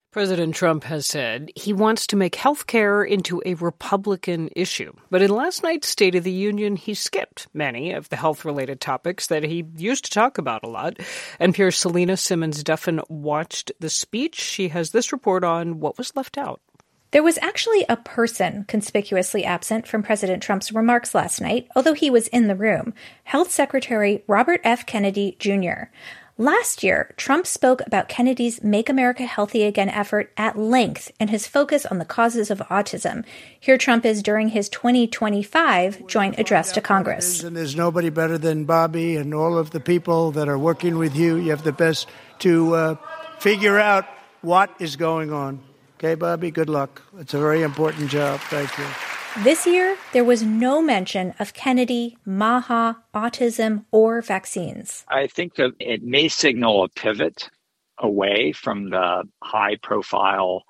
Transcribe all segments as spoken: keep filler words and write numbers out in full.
President Trump has said he wants to make health care into a Republican issue. But in last night's State of the Union, he skipped many of the health-related topics that he used to talk about a lot. N P R's Selena Simmons-Duffin watched the speech. She has this report on what was left out. There was actually a person conspicuously absent from President Trump's remarks last night, although he was in the room, Health Secretary Robert F. Kennedy, Junior Last year, Trump spoke about Kennedy's Make America Healthy Again effort at length and his focus on the causes of autism. Here Trump is during his twenty twenty-five joint address to Congress. And there's nobody better than Bobby and all of the people that are working with you. You have the best to uh, figure out what is going on. Okay, Bobby, good luck. It's a very important job. Thank you. This year, there was no mention of Kennedy, MAHA, autism, or vaccines. I think that it may signal a pivot away from the high-profile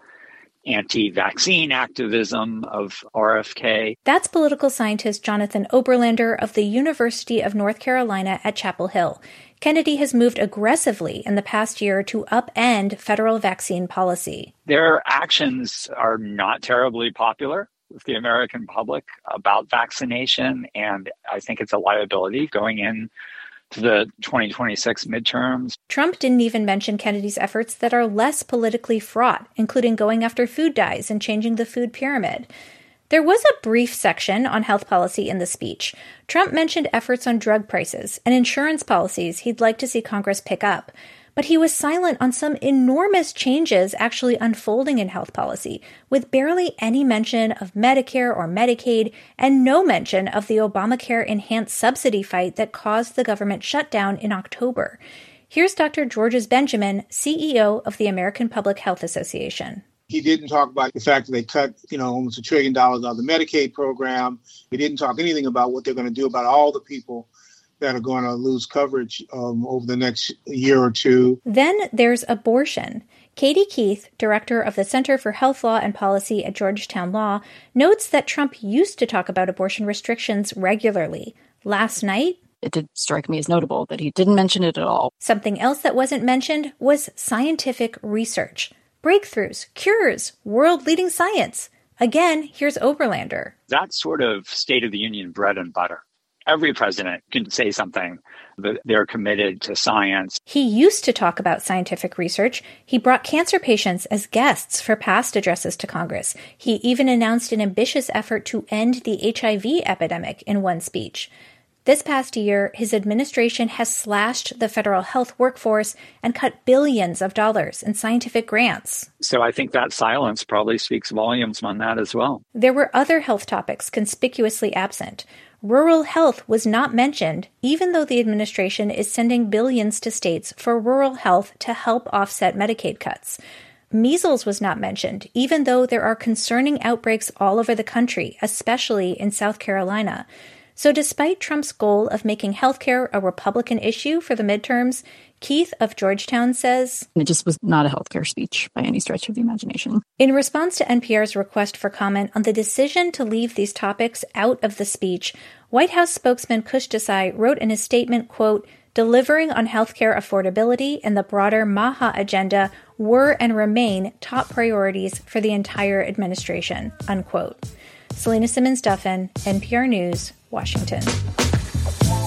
anti-vaccine activism of R F K. That's political scientist Jonathan Oberlander of the University of North Carolina at Chapel Hill. Kennedy has moved aggressively in the past year to upend federal vaccine policy. Their actions are not terribly popular with the American public about vaccination, and I think it's a liability going in to the twenty twenty-six midterms. Trump didn't even mention Kennedy's efforts that are less politically fraught, including going after food dyes and changing the food pyramid. There was a brief section on health policy in the speech. Trump mentioned efforts on drug prices and insurance policies he'd like to see Congress pick up. But he was silent on some enormous changes actually unfolding in health policy, with barely any mention of Medicare or Medicaid and no mention of the Obamacare enhanced subsidy fight that caused the government shutdown in October. Here's Doctor Georges Benjamin, C E O of the American Public Health Association. He didn't talk about the fact that they cut, you know, almost a trillion dollars out of the Medicaid program. He didn't talk anything about what they're going to do about all the people that are going to lose coverage um, over the next year or two. Then there's abortion. Katie Keith, director of the Center for Health Law and Policy at Georgetown Law, notes that Trump used to talk about abortion restrictions regularly. Last night, it did strike me as notable that he didn't mention it at all. Something else that wasn't mentioned was scientific research. Breakthroughs, cures, world-leading science. Again, here's Oberlander. That's sort of State of the Union bread and butter. Every president can say something that they're committed to science. He used to talk about scientific research. He brought cancer patients as guests for past addresses to Congress. He even announced an ambitious effort to end the H I V epidemic in one speech. This past year, his administration has slashed the federal health workforce and cut billions of dollars in scientific grants. So I think that silence probably speaks volumes on that as well. There were other health topics conspicuously absent. Rural health was not mentioned, even though the administration is sending billions to states for rural health to help offset Medicaid cuts. Measles was not mentioned, even though there are concerning outbreaks all over the country, especially in South Carolina. So despite Trump's goal of making healthcare a Republican issue for the midterms, Keith of Georgetown says, it just was not a healthcare speech by any stretch of the imagination. In response to N P R's request for comment on the decision to leave these topics out of the speech, White House spokesman Kush Desai wrote in his statement, quote, delivering on healthcare affordability and the broader MAHA agenda were and remain top priorities for the entire administration, unquote. Selena Simmons-Duffin, N P R News, Washington.